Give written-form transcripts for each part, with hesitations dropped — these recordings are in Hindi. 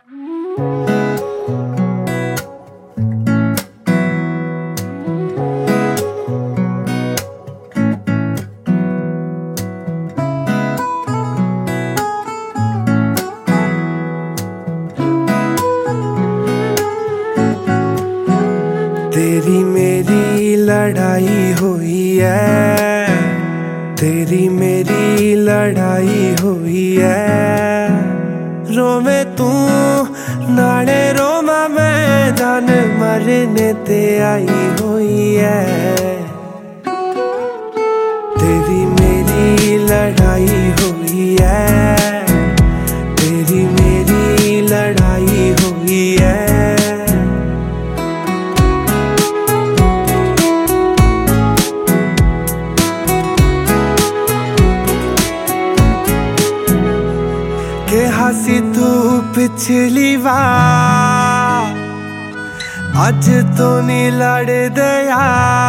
तेरी मेरी लड़ाई हुई है, तेरी मेरी लड़ाई हुई है। रोवे तू नाले रोमा मैं, जान मरने ते आई हुई है। तेरी मेरी लड़ाई हुई है, तेरी मेरी लड़ाई हुई है। के हसी तू पिछली बार, अज तो नहीं लड़ दिया,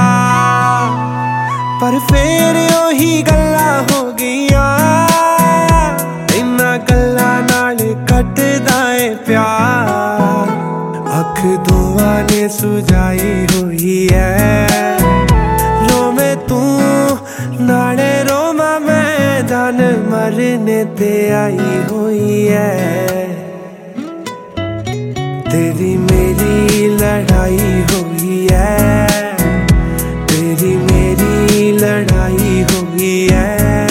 पर फिर ओही गल्ला हो गईया। इन्ना गल्ला नाल कटदा है प्यार, अख दुआ ने सुझाई हुई है। रोवे तू नाले रोमा मैं, जान मरने ते आई हुई है। तेरी मेरी लड़ाई हुई है, तेरी मेरी लड़ाई हुई है।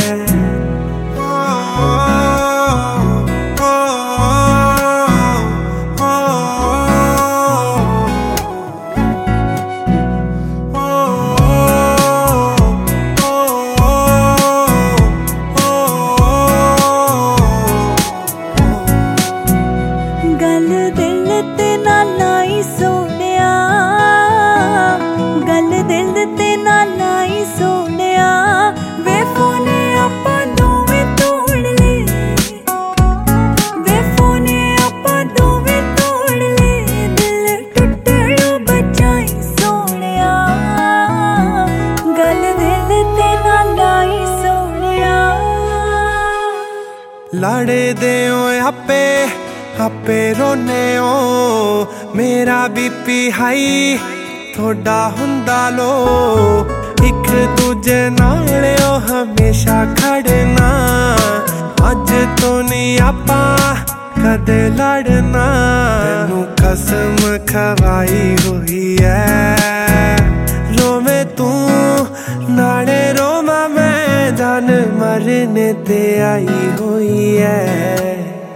गल दिल ते ना लाई सोनिया, गल दिल ते ना लाई सोनिया। वे फोने आपां दोवें तोड़ ले, वे फोने आपां दोवें तोड़ ले। दिल टुटणों बचाई सोनिया, गल दिल ते ना लाई सोनिया। लड़े दे आपे आपे रोने ओ, मेरा बीपी हाई थोड़ा हुंदा लो। एक दूजे नाल ओ हमेशा खड़ना, अज तो नहीं आपा कदे लड़ना। तेनू कसम खवाई हुई है। रोवे तू नाले रोमा मैं, जान मरने ते आई हुई है।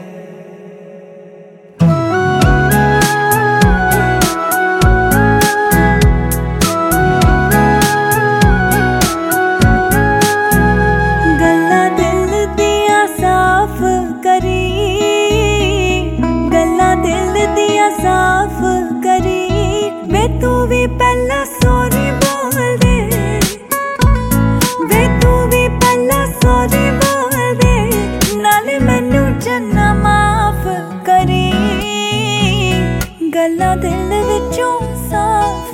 साफ करी वे तू भी पहला सॉरी बोल दे, वे तू भी पहला सॉरी बोल दे। नाले मैनू जन्ना माफ करी, गल्लां दिल विचों साफ